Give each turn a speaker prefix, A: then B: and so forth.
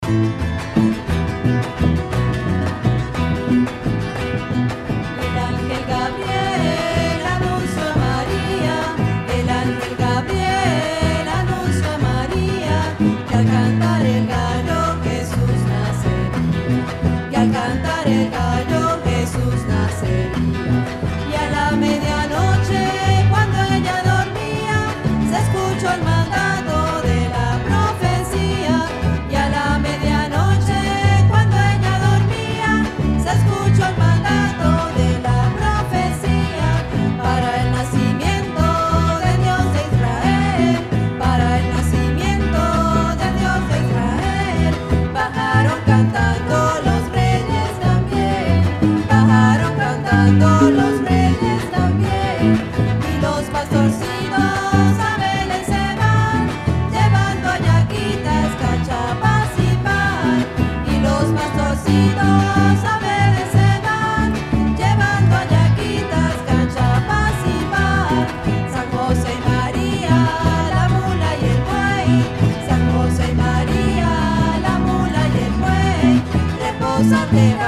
A: El ángel Gabriel anunció a María, el ángel Gabriel anunció a María, que al cantar el gallo Jesús nacería, que al cantar el gallo Jesús nacería. Y a la medianoche, cuando ella dormía, se escuchó el mandato de la profecía. Y a la medianoche, cuando ella dormía, se escuchó el mandato de la profecía para el nacimiento de Dios de Israel, para el nacimiento de Dios de Israel. Bajaron cantando los reyes también, bajaron cantando los reyes también. Y los pastorcitos a Belén se van, llevando hallaquitas, cachapas y pan. Y los pastorcitos a Belén se van, llevando hallaquitas, cachapas y pan. San José y María, la mula y el buey, San José y María, la mula y el buey, reposan